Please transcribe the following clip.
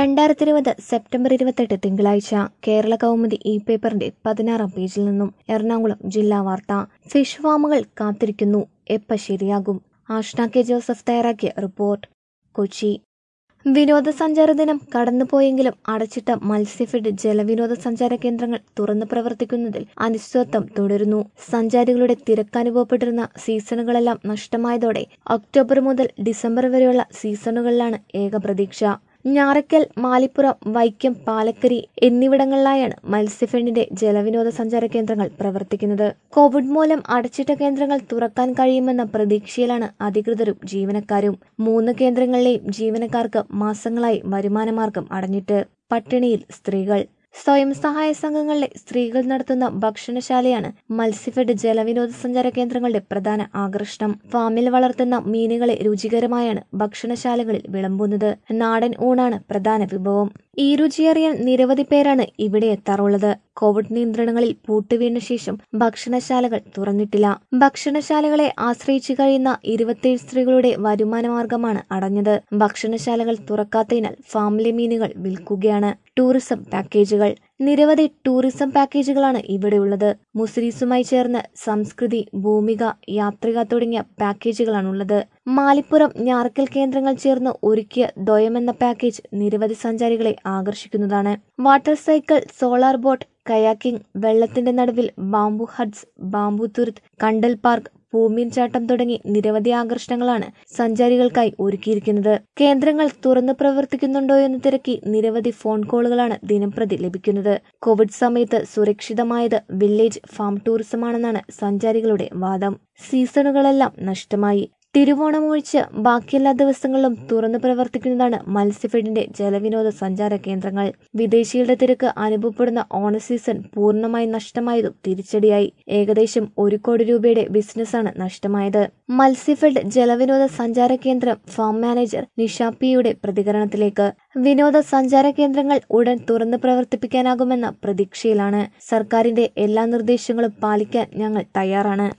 2020 September 28 തിങ്കളാഴ്ച കേരള കൗമുദി പേപ്പറിന്റെ 16-ാം പേജിൽ നിന്നും എറണാകുളം ജില്ലാ വാർത്ത. ഫിഷ് ഫാമുകൾ കാത്തിരിക്കുന്നു, എപ്പ ശരിയാകും? ആഷ്ന കെ ജോസഫ് തയ്യാറാക്കിയ റിപ്പോർട്ട്. കൊച്ചി. വിനോദസഞ്ചാര ദിനം കടന്നുപോയെങ്കിലും അടച്ചിട്ട മത്സ്യഫെഡ് ജലവിനോദസഞ്ചാര കേന്ദ്രങ്ങൾ തുറന്നു പ്രവർത്തിക്കുന്നതിൽ അനിശ്ചിതത്വം തുടരുന്നു. സഞ്ചാരികളുടെ തിരക്കനുഭവപ്പെട്ടിരുന്ന സീസണുകളെല്ലാം നഷ്ടമായതോടെ ഒക്ടോബർ മുതൽ ഡിസംബർ വരെയുള്ള സീസണുകളിലാണ് ഏക പ്രതീക്ഷ. ഞാറയ്ക്കൽ, മാലിപ്പുറം, വൈക്കം, പാലക്കരി എന്നിവിടങ്ങളിലായാണ് മത്സ്യഫെഡിന്റെ ജലവിനോദസഞ്ചാര കേന്ദ്രങ്ങൾ പ്രവർത്തിക്കുന്നത്. കോവിഡ് മൂലം അടച്ചിട്ട കേന്ദ്രങ്ങൾ തുറക്കാൻ കഴിയുമെന്ന പ്രതീക്ഷയിലാണ് അധികൃതരും ജീവനക്കാരും. 3 കേന്ദ്രങ്ങളിലെയും ജീവനക്കാർക്ക് മാസങ്ങളായി വരുമാനമാർഗം അടഞ്ഞിട്ട്. പട്ടിണിയിൽ സ്ത്രീകൾ. സ്വയം സഹായ സംഘങ്ങളിലെ സ്ത്രീകൾ നടത്തുന്ന ഭക്ഷണശാലയാണ് മത്സ്യഫെഡ് ജലവിനോദസഞ്ചാര കേന്ദ്രങ്ങളുടെ പ്രധാന ആകർഷണം. ഫാമിൽ വളർത്തുന്ന മീനുകളെ രുചികരമായാണ് ഭക്ഷണശാലകളിൽ വിളമ്പുന്നത്. നാടൻ ഊണാണ് പ്രധാന വിഭവം. ഈ രുചിയറിയാൻ നിരവധി പേരാണ് ഇവിടെ എത്താറുള്ളത്. കോവിഡ് നിയന്ത്രണങ്ങളിൽ പൂട്ടുവീണ ശേഷം ഭക്ഷണശാലകൾ തുറന്നിട്ടില്ല. ഭക്ഷണശാലകളെ ആശ്രയിച്ചു കഴിയുന്ന 27 സ്ത്രീകളുടെ വരുമാനമാർഗമാണ് അടഞ്ഞത്. ഭക്ഷണശാലകൾ തുറക്കാത്തതിനാൽ ഫാമിലെ മീനുകൾ വിൽക്കുകയാണ്. ടൂറിസം പാക്കേജുകൾ. നിരവധി ടൂറിസം പാക്കേജുകളാണ് ഇവിടെയുള്ളത്. മുസിരീസുമായി ചേർന്ന് സംസ്കൃതി, ഭൂമിക, യാത്രിക തുടങ്ങിയ പാക്കേജുകളാണുള്ളത്. മാലിപ്പുറം, ഞാറയ്ക്കൽ കേന്ദ്രങ്ങൾ ചേർന്ന് ഒരുക്കിയ ദ്വയം എന്ന പാക്കേജ് നിരവധി സഞ്ചാരികളെ ആകർഷിക്കുന്നതാണ്. Water cycle, solar boat, kayaking, വെള്ളത്തിന്റെ നടുവിൽ ബാംബു ഹട്ട്സ്, ബാംബു തുരുത്ത്, കണ്ടൽ പാർക്ക്, പൂമീൻ ചാട്ടം തുടങ്ങി നിരവധി ആകർഷണങ്ങളാണ് സഞ്ചാരികൾക്കായി ഒരുക്കിയിരിക്കുന്നത്. കേന്ദ്രങ്ങൾ തുറന്നു പ്രവർത്തിക്കുന്നുണ്ടോയെന്ന് തിരക്കി നിരവധി ഫോൺ കോളുകളാണ് ദിനംപ്രതി ലഭിക്കുന്നത്. കോവിഡ് സമയത്ത് സുരക്ഷിതമായത് വില്ലേജ് ഫാം ടൂറിസമാണെന്നാണ് സഞ്ചാരികളുടെ വാദം. സീസണുകളെല്ലാം നഷ്ടമായി. തിരുവോണമൊഴിച്ച് ബാക്കിയെല്ലാ ദിവസങ്ങളിലും തുറന്നു പ്രവർത്തിക്കുന്നതാണ് മത്സ്യഫെഡിന്റെ ജലവിനോദ സഞ്ചാര കേന്ദ്രങ്ങൾ. വിദേശികളുടെ തിരക്ക് അനുഭവപ്പെടുന്ന ഓണ സീസൺ പൂർണ്ണമായി നഷ്ടമായതും തിരിച്ചടിയായി. ഏകദേശം 1 കോടി രൂപയുടെ ബിസിനസ്സാണ് നഷ്ടമായത്. മത്സ്യഫെഡ് ജലവിനോദ സഞ്ചാര കേന്ദ്രം ഫാം മാനേജർ നിഷ പിയുടെ പ്രതികരണത്തിലേക്ക്. വിനോദസഞ്ചാര കേന്ദ്രങ്ങൾ ഉടൻ തുറന്നു പ്രവർത്തിപ്പിക്കാനാകുമെന്ന പ്രതീക്ഷയിലാണ്. സർക്കാരിന്റെ എല്ലാ നിർദ്ദേശങ്ങളും പാലിക്കാൻ ഞങ്ങൾ തയ്യാറാണ്.